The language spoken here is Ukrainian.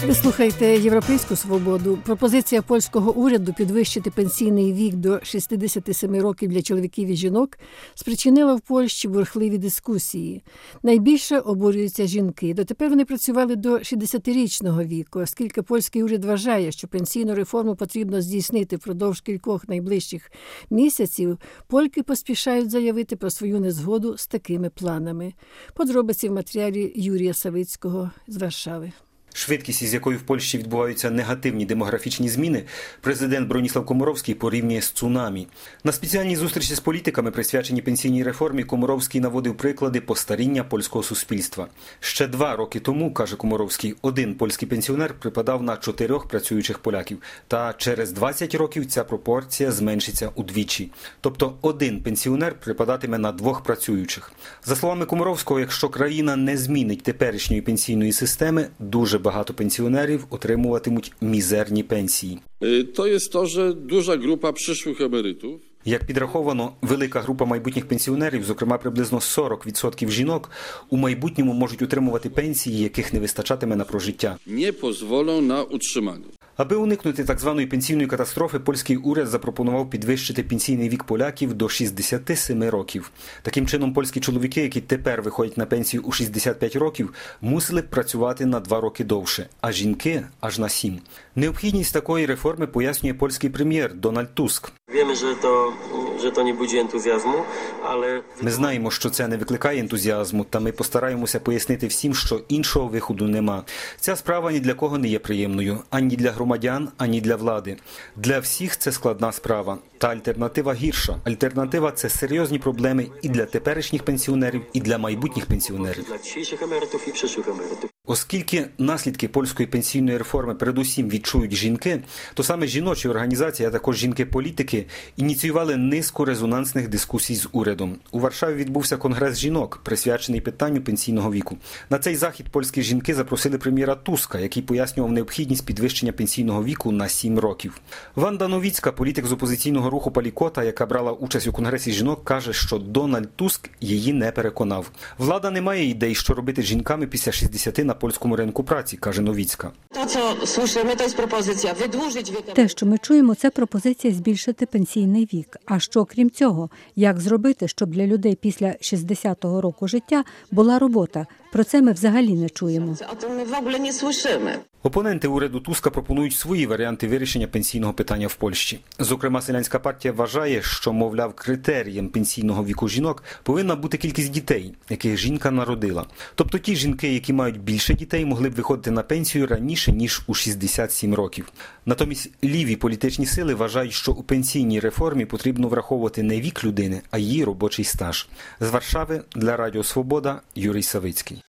Ви слухаєте «Європейську свободу». Пропозиція польського уряду підвищити пенсійний вік до 67 років для чоловіків і жінок спричинила в Польщі бурхливі дискусії. Найбільше обурюються жінки. Дотепер вони працювали до 60-річного віку, оскільки польський уряд вважає, що пенсійну реформу потрібно здійснити впродовж кількох найближчих місяців, польки поспішають заявити про свою незгоду з такими планами. Подробиці в матеріалі Юрія Савицького з Варшави. Швидкість, із якою в Польщі відбуваються негативні демографічні зміни, президент Броніслав Коморовський порівнює з цунамі. На спеціальній зустрічі з політиками, присвяченій пенсійній реформі, Коморовський наводив приклади постаріння польського суспільства. Ще 2 роки тому, каже Коморовський, один польський пенсіонер припадав на 4 працюючих поляків. Та через 20 років ця пропорція зменшиться удвічі. Тобто один пенсіонер припадатиме на 2 працюючих. За словами Коморовського, якщо країна не змінить теперішньої пенсійної системи, дуже багато пенсіонерів отримуватимуть мізерні пенсії. To jest to, że duża grupa przyszłych emerytów. Як підраховано, велика група майбутніх пенсіонерів, зокрема приблизно 40% жінок, у майбутньому можуть отримувати пенсії, яких не вистачатиме на прожиття. Nie pozwolą na utrzymanie. Аби уникнути так званої пенсійної катастрофи, польський уряд запропонував підвищити пенсійний вік поляків до 67 років. Таким чином, польські чоловіки, які тепер виходять на пенсію у 65 років, мусили б працювати на 2 роки довше, а жінки – аж на 7. Необхідність такої реформи пояснює польський прем'єр Дональд Туск. Ми знаємо, що це не викликає ентузіазму, та ми постараємося пояснити всім, що іншого виходу нема. Ця справа ні для кого не є приємною, ані для громадян, ані для влади. Для всіх це складна справа. Та альтернатива гірша. Альтернатива – це серйозні проблеми і для теперішніх пенсіонерів, і для майбутніх пенсіонерів. Оскільки наслідки польської пенсійної реформи передусім відчують жінки, то саме жіночі організації, а також жінки-політики, ініціювали низку резонансних дискусій з урядом. У Варшаві відбувся конгрес жінок, присвячений питанню пенсійного віку. На цей захід польські жінки запросили прем'єра Туска, який пояснював необхідність підвищення пенсійного віку на 7 років. Ванда Новіцька, політик з опозиційного руху Палікота, яка брала участь у конгресі жінок, каже, що Дональд Туск її не переконав. Влада не має ідей, що робити з жінками після 60 на польському ринку праці, каже Новіцька. Те, що ми чуємо, це пропозиція збільшити пенсійний вік. А що крім цього? Як зробити, щоб для людей після 60-го року життя була робота? Про це ми взагалі не чуємо. Опоненти уряду Туска пропонують свої варіанти вирішення пенсійного питання в Польщі. Зокрема, Селянська партія вважає, що, мовляв, критерієм пенсійного віку жінок повинна бути кількість дітей, яких жінка народила. Тобто ті жінки, які мають більше дітей, могли б виходити на пенсію раніше, ніж у 67 років. Натомість ліві політичні сили вважають, що у пенсійній реформі потрібно враховувати не вік людини, а її робочий стаж. З Варшави для Радіо Свобода Юрій Савицький.